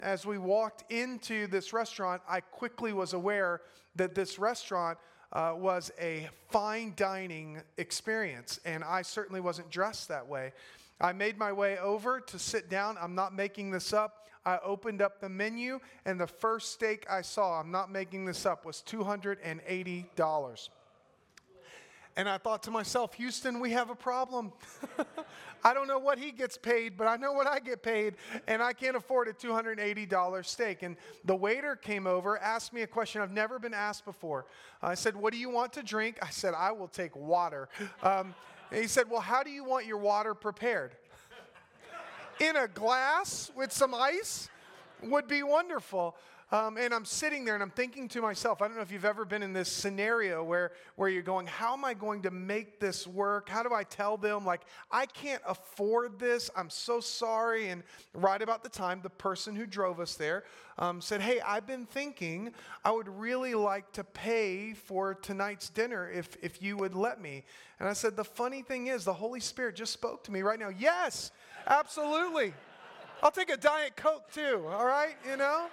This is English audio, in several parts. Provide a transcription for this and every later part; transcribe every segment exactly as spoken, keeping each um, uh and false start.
as we walked into this restaurant, I quickly was aware that this restaurant uh, was a fine dining experience, and I certainly wasn't dressed that way. I made my way over to sit down. I'm not making this up. I opened up the menu, and the first steak I saw, I'm not making this up, was two hundred eighty dollars. And I thought to myself, Houston, we have a problem. I don't know what he gets paid, but I know what I get paid, and I can't afford a two hundred eighty dollars steak. And the waiter came over, asked me a question I've never been asked before. I said, what do you want to drink? I said, I will take water. Um, and he said, well, how do you want your water prepared? In a glass with some ice would be wonderful. Um, and I'm sitting there and I'm thinking to myself, I don't know if you've ever been in this scenario where, where you're going, how am I going to make this work? How do I tell them, like, I can't afford this. I'm so sorry. And right about the time, the person who drove us there um, said, hey, I've been thinking I would really like to pay for tonight's dinner if, if you would let me. And I said, the funny thing is, the Holy Spirit just spoke to me right now. Yes, absolutely. I'll take a Diet Coke too, all right, you know?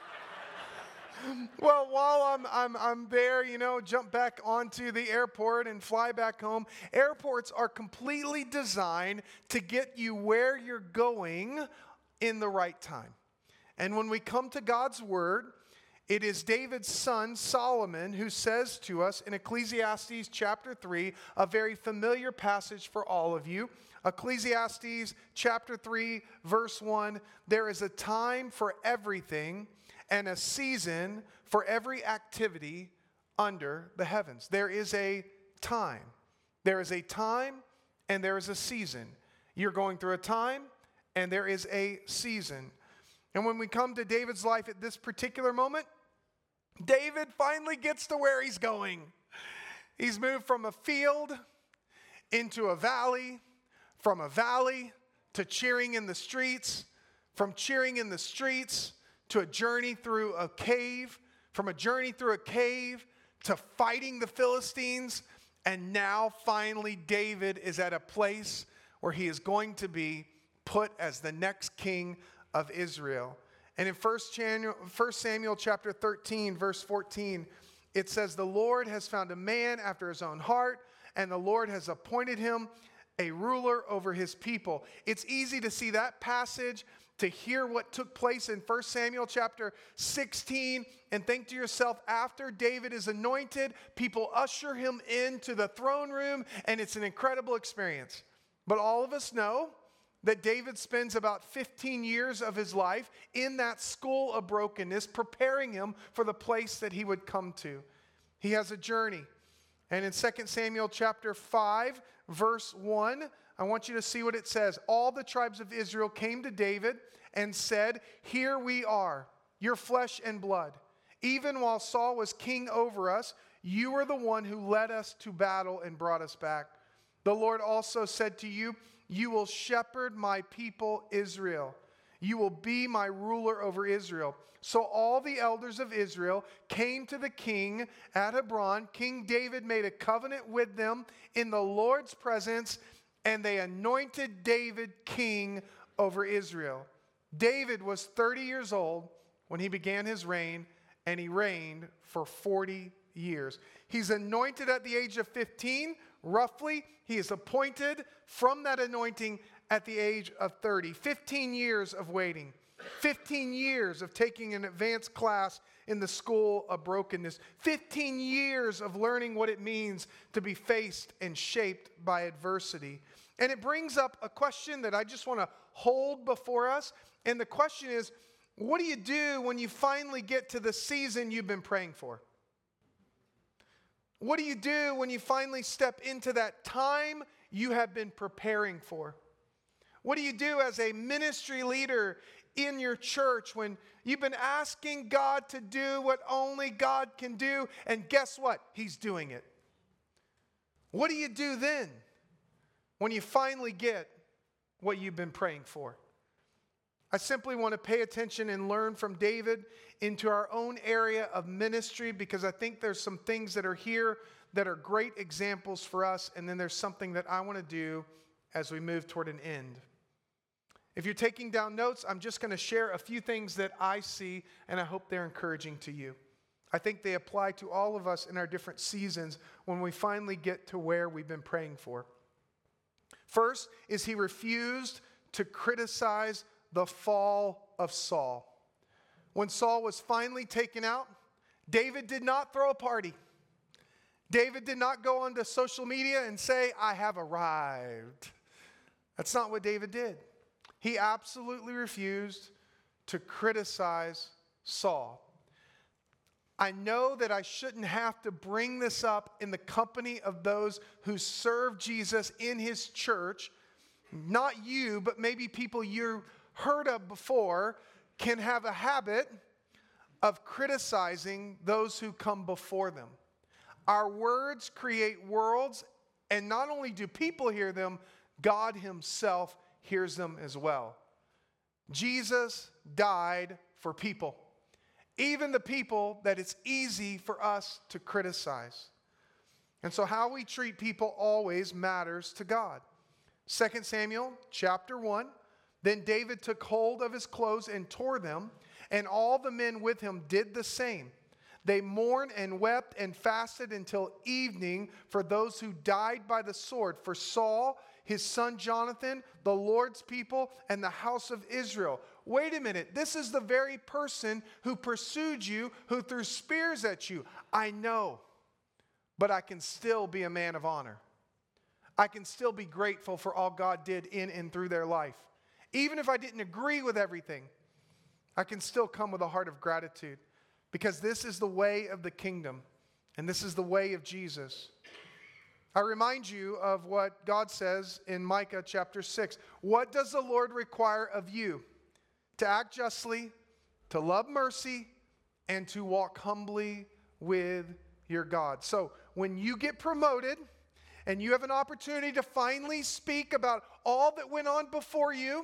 Well, while I'm, I'm, I'm there, you know, jump back onto the airport and fly back home. Airports are completely designed to get you where you're going in the right time. And when we come to God's word, it is David's son, Solomon, who says to us in Ecclesiastes chapter three, a very familiar passage for all of you. Ecclesiastes chapter three, verse one, there is a time for everything and a season for every activity under the heavens. There is a time. There is a time and there is a season. You're going through a time and there is a season. And when we come to David's life at this particular moment, David finally gets to where he's going. He's moved from a field into a valley, from a valley to cheering in the streets, from cheering in the streets to a journey through a cave, from a journey through a cave to fighting the Philistines, and now finally David is at a place where he is going to be put as the next king of Israel. And in First Samuel chapter thirteen, verse fourteen, it says, the Lord has found a man after his own heart, and the Lord has appointed him a ruler over his people. It's easy to see that passage, to hear what took place in First Samuel chapter sixteen, and think to yourself, after David is anointed, people usher him into the throne room, and it's an incredible experience. But all of us know that David spends about fifteen years of his life in that school of brokenness, preparing him for the place that he would come to. He has a journey. And in Second Samuel chapter five, verse one, I want you to see what it says. All the tribes of Israel came to David and said, here we are, your flesh and blood. Even while Saul was king over us, you were the one who led us to battle and brought us back. The Lord also said to you, you will shepherd my people Israel. You will be my ruler over Israel. So all the elders of Israel came to the king at Hebron. King David made a covenant with them in the Lord's presence, and they anointed David king over Israel. David was thirty years old when he began his reign, and he reigned for forty years. He's anointed at the age of fifteen, roughly. He is appointed from that anointing at the age of thirty. fifteen years of waiting. fifteen years of taking an advanced class in the school of brokenness. fifteen years of learning what it means to be faced and shaped by adversity. And it brings up a question that I just want to hold before us. And the question is, what do you do when you finally get to the season you've been praying for? What do you do when you finally step into that time you have been preparing for? What do you do as a ministry leader in your church when you've been asking God to do what only God can do, and guess what? He's doing it. What do you do then when you finally get what you've been praying for? I simply want to pay attention and learn from David into our own area of ministry, because I think there's some things that are here that are great examples for us, and then there's something that I want to do as we move toward an end. If you're taking down notes, I'm just going to share a few things that I see, and I hope they're encouraging to you. I think they apply to all of us in our different seasons when we finally get to where we've been praying for. First is he refused to criticize the fall of Saul. When Saul was finally taken out, David did not throw a party. David did not go onto social media and say, I have arrived. That's not what David did. He absolutely refused to criticize Saul. I know that I shouldn't have to bring this up in the company of those who serve Jesus in his church. Not you, but maybe people you heard of before can have a habit of criticizing those who come before them. Our words create worlds, and not only do people hear them, God himself hears them as well. Jesus died for people. Even the people that it's easy for us to criticize. And so how we treat people always matters to God. Second Samuel chapter one, then David took hold of his clothes and tore them, and all the men with him did the same. They mourned and wept and fasted until evening for those who died by the sword, for Saul, his son Jonathan, the Lord's people, and the house of Israel. Wait a minute, this is the very person who pursued you, who threw spears at you. I know, but I can still be a man of honor. I can still be grateful for all God did in and through their life. Even if I didn't agree with everything, I can still come with a heart of gratitude, because this is the way of the kingdom, and this is the way of Jesus. I remind you of what God says in Micah chapter six. What does the Lord require of you? To act justly, to love mercy, and to walk humbly with your God. So when you get promoted and you have an opportunity to finally speak about all that went on before you,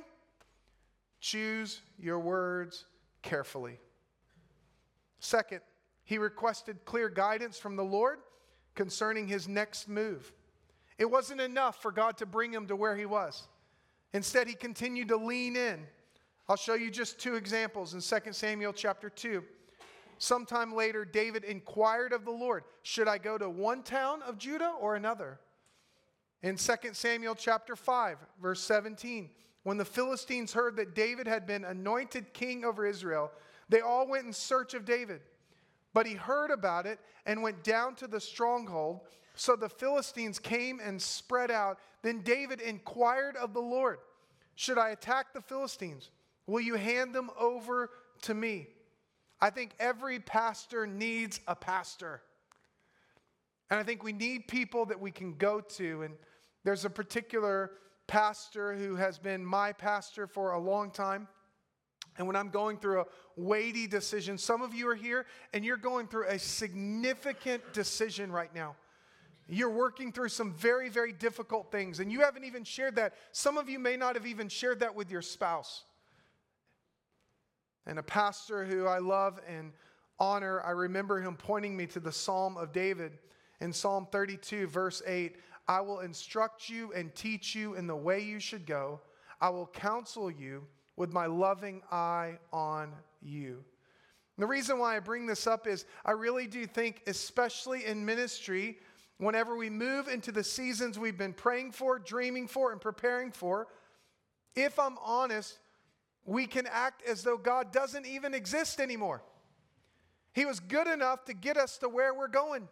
choose your words carefully. Second, he requested clear guidance from the Lord concerning his next move. It wasn't enough for God to bring him to where he was. Instead, he continued to lean in. I'll show you just two examples in Second Samuel chapter two. Sometime later, David inquired of the Lord, should I go to one town of Judah or another? In Second Samuel chapter five, verse seventeen, when the Philistines heard that David had been anointed king over Israel, they all went in search of David. But he heard about it and went down to the stronghold. So the Philistines came and spread out. Then David inquired of the Lord, should I attack the Philistines? Will you hand them over to me? I think every pastor needs a pastor. And I think we need people that we can go to. And there's a particular pastor who has been my pastor for a long time. And when I'm going through a weighty decision, some of you are here and you're going through a significant decision right now. You're working through some very, very difficult things, and you haven't even shared that. Some of you may not have even shared that with your spouse. And a pastor who I love and honor, I remember him pointing me to the Psalm of David in Psalm thirty-two, verse eight. I will instruct you and teach you in the way you should go. I will counsel you with my loving eye on you. And the reason why I bring this up is I really do think, especially in ministry, whenever we move into the seasons we've been praying for, dreaming for, and preparing for, if I'm honest, we can act as though God doesn't even exist anymore. He was good enough to get us to where we're going.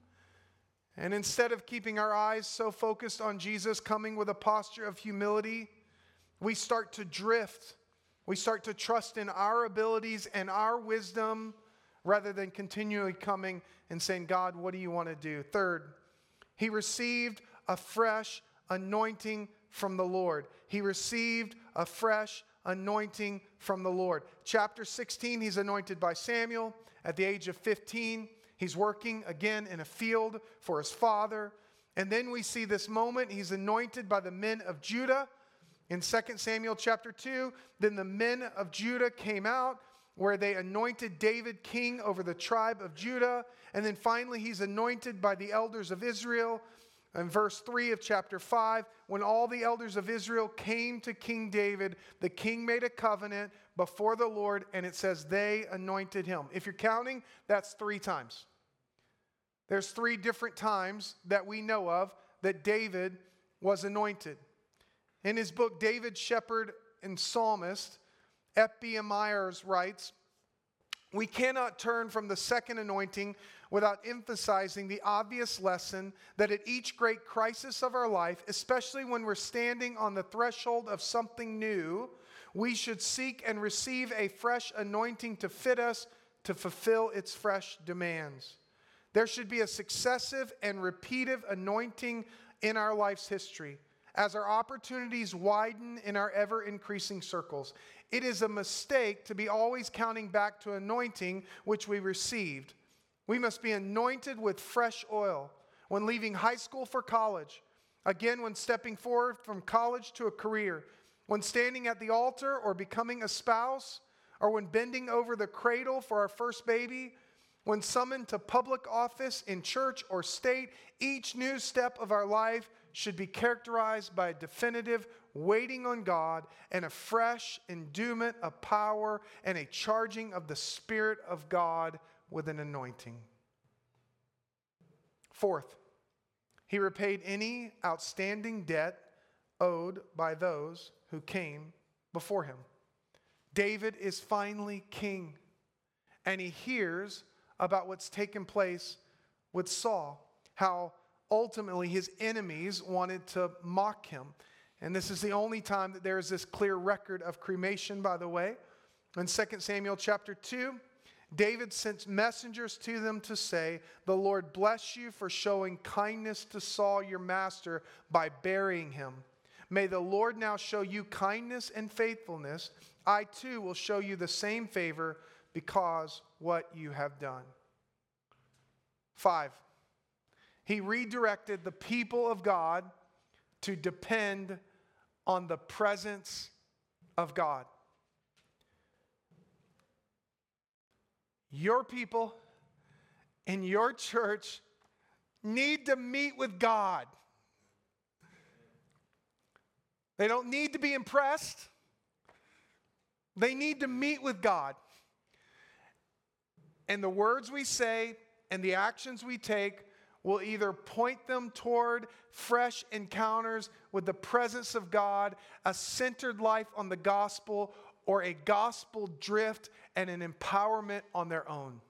And instead of keeping our eyes so focused on Jesus coming with a posture of humility, we start to drift. We start to trust in our abilities and our wisdom rather than continually coming and saying, God, what do you want to do? Third, he received a fresh anointing from the Lord. He received a fresh anointing from the Lord. Chapter sixteen, he's anointed by Samuel. At the age of fifteen, he's working again in a field for his father. And then we see this moment, he's anointed by the men of Judah. In Second Samuel chapter two, then the men of Judah came out where they anointed David king over the tribe of Judah. And then finally, he's anointed by the elders of Israel. In verse three of chapter five, when all the elders of Israel came to King David, the king made a covenant before the Lord, and it says they anointed him. If you're counting, that's three times. There's three different times that we know of that David was anointed. In his book, David, Shepherd and Psalmist, F B Myers writes, "We cannot turn from the second anointing without emphasizing the obvious lesson that at each great crisis of our life, especially when we're standing on the threshold of something new, we should seek and receive a fresh anointing to fit us to fulfill its fresh demands. There should be a successive and repeated anointing in our life's history as our opportunities widen in our ever-increasing circles. It is a mistake to be always counting back to anointing which we received. We must be anointed with fresh oil when leaving high school for college, again when stepping forward from college to a career, when standing at the altar or becoming a spouse, or when bending over the cradle for our first baby, when summoned to public office in church or state. Each new step of our life should be characterized by a definitive waiting on God and a fresh endowment of power and a charging of the Spirit of God with an anointing." Fourth, he repaid any outstanding debt owed by those who came before him. David is finally king, and he hears about what's taken place with Saul, how ultimately his enemies wanted to mock him. And this is the only time that there is this clear record of cremation, by the way. In Second Samuel chapter two, David sent messengers to them to say, "The Lord bless you for showing kindness to Saul your master by burying him. May the Lord now show you kindness and faithfulness. I too will show you the same favor because what you have done." Five, he redirected the people of God to depend on the presence of God. Your people in your church need to meet with God. They don't need to be impressed. They need to meet with God. And the words we say and the actions we take will either point them toward fresh encounters with the presence of God, a centered life on the gospel, or a gospel drift and an empowerment on their own.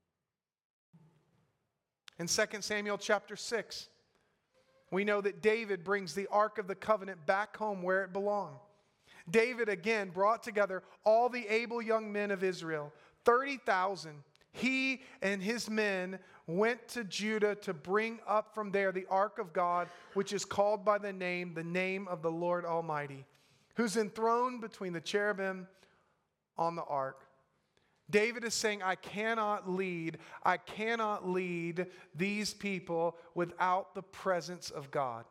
In Second Samuel chapter six, we know that David brings the Ark of the Covenant back home where it belonged. David again brought together all the able young men of Israel, thirty thousand. He and his men went to Judah to bring up from there the Ark of God, which is called by the name, the name of the Lord Almighty, who's enthroned between the cherubim on the ark. David is saying, I cannot lead, I cannot lead these people without the presence of God.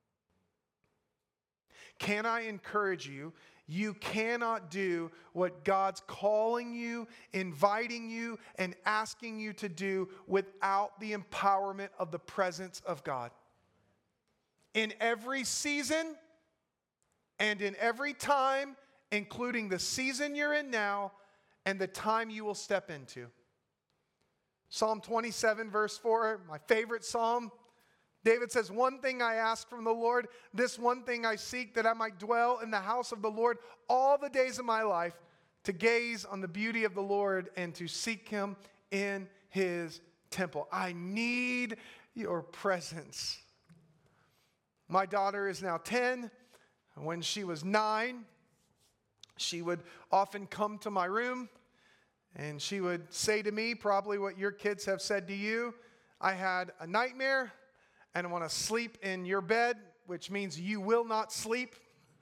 Can I encourage you? You cannot do what God's calling you, inviting you, and asking you to do without the empowerment of the presence of God. In every season and in every time, including the season you're in now and the time you will step into. Psalm twenty-seven, verse four, my favorite psalm. David says, "One thing I ask from the Lord, this one thing I seek, that I might dwell in the house of the Lord all the days of my life, to gaze on the beauty of the Lord and to seek him in his temple." I need your presence. My daughter is now ten. When she was nine, she would often come to my room and she would say to me, probably what your kids have said to you, "I had a nightmare and I want to sleep in your bed," which means you will not sleep.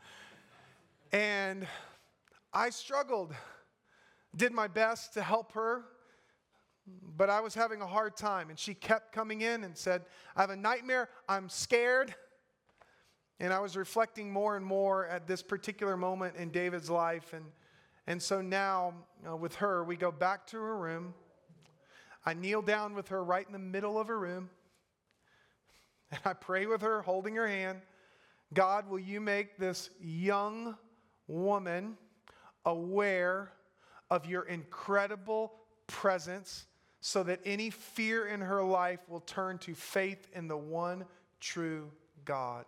And I struggled, did my best to help her, but I was having a hard time. And she kept coming in and said, "I have a nightmare, I'm scared." And I was reflecting more and more at this particular moment in David's life. And, and so now uh, with her, we go back to her room. I kneel down with her right in the middle of her room. And I pray with her, holding her hand, God, will you make this young woman aware of your incredible presence so that any fear in her life will turn to faith in the one true God.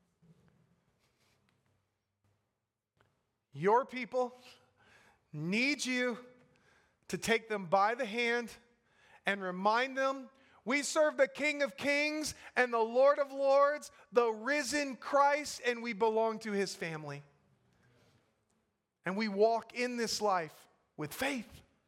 Your people need you to take them by the hand and remind them we serve the King of Kings and the Lord of Lords, the risen Christ, and we belong to his family. And we walk in this life with faith.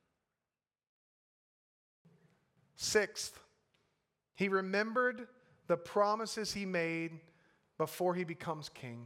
Sixth, he remembered the promises he made before he becomes king.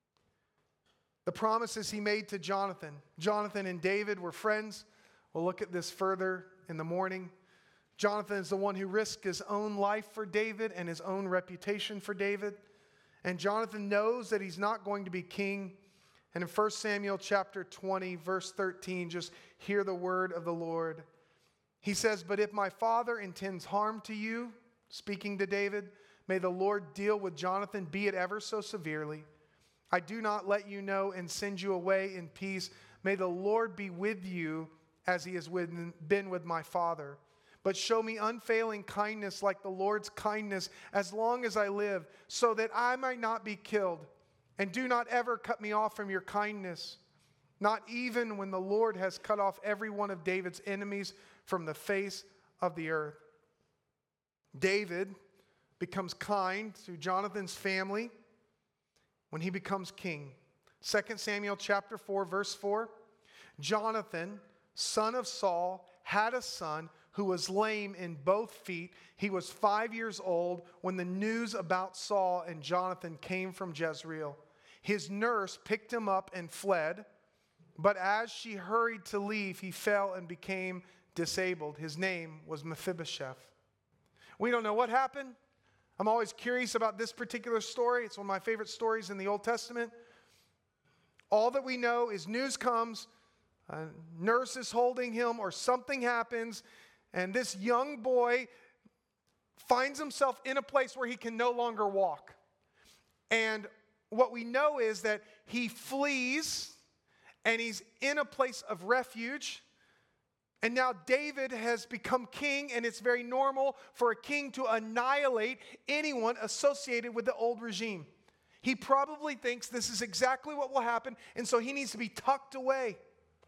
The promises he made to Jonathan. Jonathan and David were friends. We'll look at this further in the morning. Jonathan is the one who risked his own life for David and his own reputation for David. And Jonathan knows that he's not going to be king. And in First Samuel chapter twenty, verse thirteen, just hear the word of the Lord. He says, but if my father intends harm to you, speaking to David, may the Lord deal with Jonathan, be it ever so severely. I do not let you know and send you away in peace. May the Lord be with you as he has with, been with my father. But show me unfailing kindness like the Lord's kindness as long as I live, so that I might not be killed. And do not ever cut me off from your kindness, not even when the Lord has cut off every one of David's enemies from the face of the earth. David becomes kind to Jonathan's family when he becomes king. Second Samuel chapter four, verse four. Jonathan, son of Saul, had a son who was lame in both feet. He was five years old when the news about Saul and Jonathan came from Jezreel. His nurse picked him up and fled, but as she hurried to leave, he fell and became disabled. His name was Mephibosheth. We don't know what happened. I'm always curious about this particular story. It's one of my favorite stories in the Old Testament. All that we know is news comes, a nurse is holding him, or something happens, and this young boy finds himself in a place where he can no longer walk. And what we know is that he flees, and he's in a place of refuge. And now David has become king, and it's very normal for a king to annihilate anyone associated with the old regime. He probably thinks this is exactly what will happen, and so he needs to be tucked away.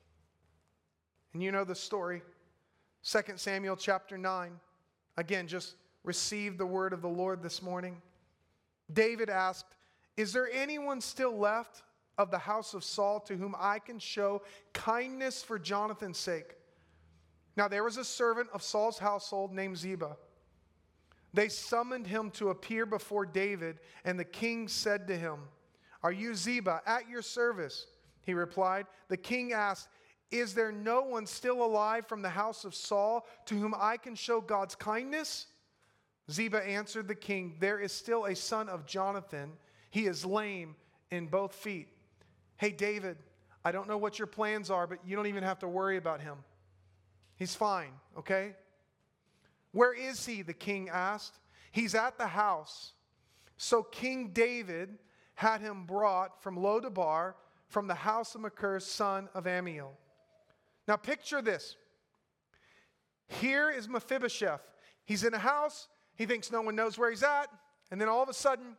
And you know the story. Second Samuel chapter nine. Again, just receive the word of the Lord this morning. David asked, is there anyone still left of the house of Saul to whom I can show kindness for Jonathan's sake? Now there was a servant of Saul's household named Ziba. They summoned him to appear before David, and the king said to him, are you Ziba? At your service. He replied. The king asked, is there no one still alive from the house of Saul to whom I can show God's kindness? Ziba answered the king, there is still a son of Jonathan. He is lame in both feet. Hey, David, I don't know what your plans are, but you don't even have to worry about him. He's fine, okay? Where is he? The king asked. He's at the house. So King David had him brought from Lo-debar, from the house of Machir, son of Ammiel. Now picture this. Here is Mephibosheth. He's in a house. He thinks no one knows where he's at. And then all of a sudden,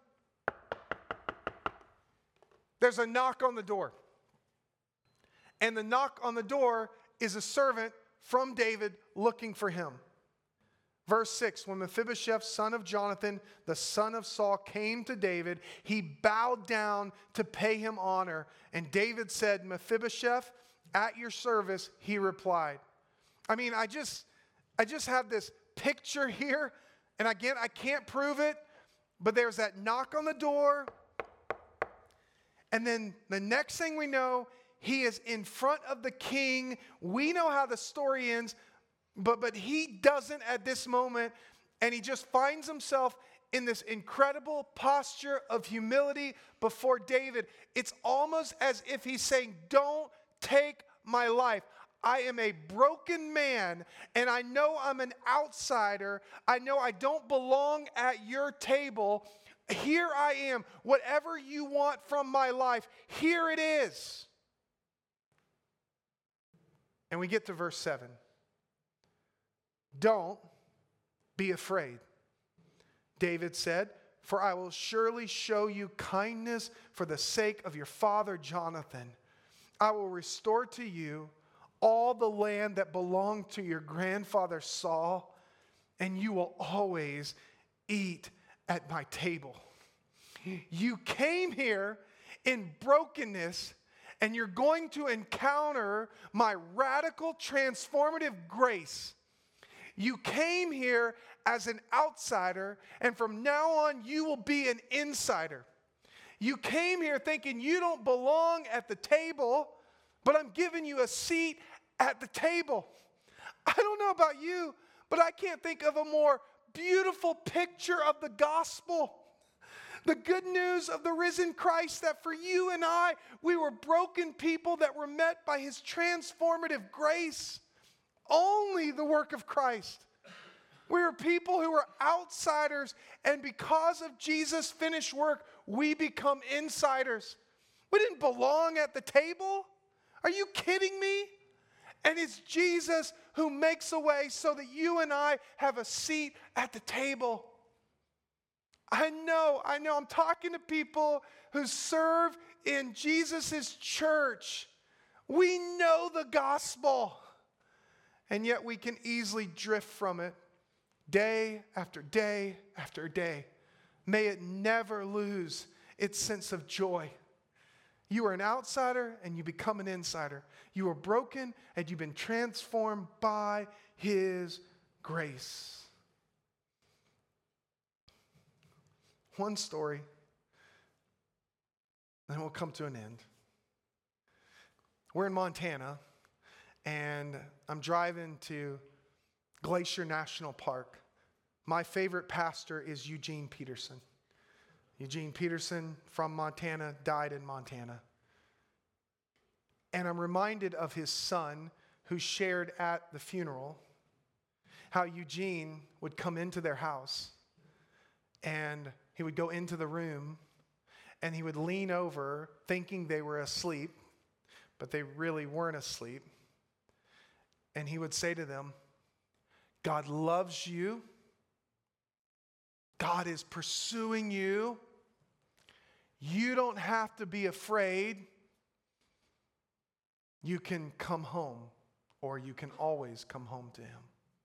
there's a knock on the door. And the knock on the door is a servant from David looking for him. Verse six, when Mephibosheth, son of Jonathan, the son of Saul, came to David, he bowed down to pay him honor. And David said, Mephibosheth, at your service, he replied. I mean, I just, I just have this picture here, and again, I can't prove it, but there's that knock on the door, and then the next thing we know, he is in front of the king. We know how the story ends, but, but he doesn't at this moment, and he just finds himself in this incredible posture of humility before David. It's almost as if he's saying, don't take my life. I am a broken man, and I know I'm an outsider. I know I don't belong at your table. Here I am. Whatever you want from my life, here it is. And we get to verse seven. Don't be afraid, David said, for I will surely show you kindness for the sake of your father Jonathan. I will restore to you all the land that belonged to your grandfather Saul, and you will always eat at my table. You came here in brokenness, and you're going to encounter my radical, transformative grace. You came here as an outsider, and from now on, you will be an insider. You came here thinking you don't belong at the table, but I'm giving you a seat at the table. I don't know about you, but I can't think of a more beautiful picture of the gospel. The good news of the risen Christ, that for you and I, we were broken people that were met by his transformative grace. Only the work of Christ. We were people who were outsiders, and because of Jesus' finished work, we become insiders. We didn't belong at the table. Are you kidding me? And it's Jesus who makes a way so that you and I have a seat at the table. I know, I know, I'm talking to people who serve in Jesus' church. We know the gospel, and yet we can easily drift from it day after day after day. May it never lose its sense of joy. You are an outsider and you become an insider. You are broken and you've been transformed by his grace. One story, and then we'll come to an end. We're in Montana, and I'm driving to Glacier National Park. My favorite pastor is Eugene Peterson. Eugene Peterson from Montana, died in Montana. And I'm reminded of his son who shared at the funeral how Eugene would come into their house and he would go into the room and he would lean over thinking they were asleep, but they really weren't asleep. And he would say to them, God loves you. God is pursuing you. You don't have to be afraid. You can come home, or you can always come home to him.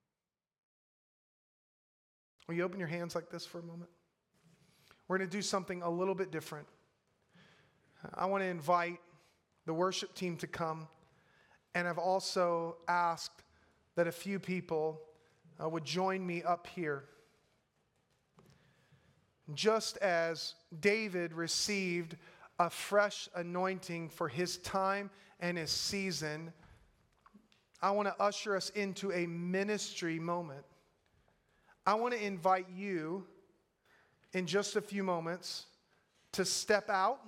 Will you open your hands like this for a moment? We're going to do something a little bit different. I want to invite the worship team to come, and I've also asked that a few people uh, would join me up here. Just as David received a fresh anointing for his time and his season, I want to usher us into a ministry moment. I want to invite you in just a few moments to step out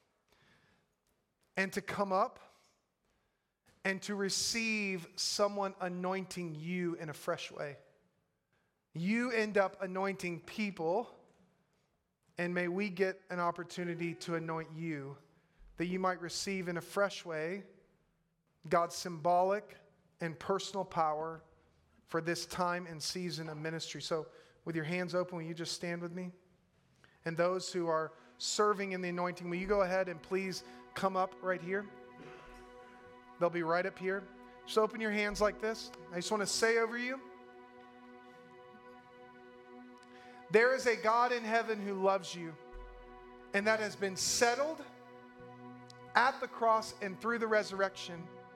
and to come up and to receive someone anointing you in a fresh way. You end up anointing people, and may we get an opportunity to anoint you, that you might receive in a fresh way God's symbolic and personal power for this time and season of ministry. So with your hands open, will you just stand with me? And those who are serving in the anointing, will you go ahead and please come up right here? They'll be right up here. Just open your hands like this. I just want to say over you, there is a God in heaven who loves you, and that has been settled at the cross and through the resurrection.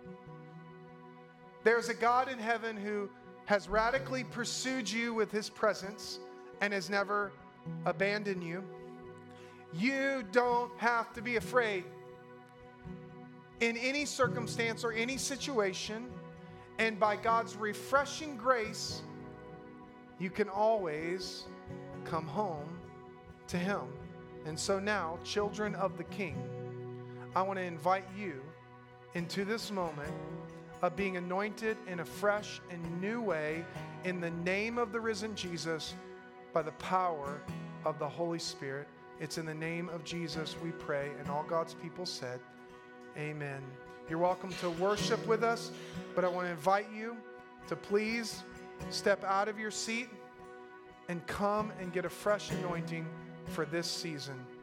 There is a God in heaven who has radically pursued you with his presence and has never abandoned you. You don't have to be afraid in any circumstance or any situation, and by God's refreshing grace, you can always come home to him. And so now, children of the King, I want to invite you into this moment of being anointed in a fresh and new way in the name of the risen Jesus by the power of the Holy Spirit. It's in the name of Jesus we pray, and all God's people said, amen. You're welcome to worship with us, but I want to invite you to please step out of your seat and come and get a fresh anointing for this season.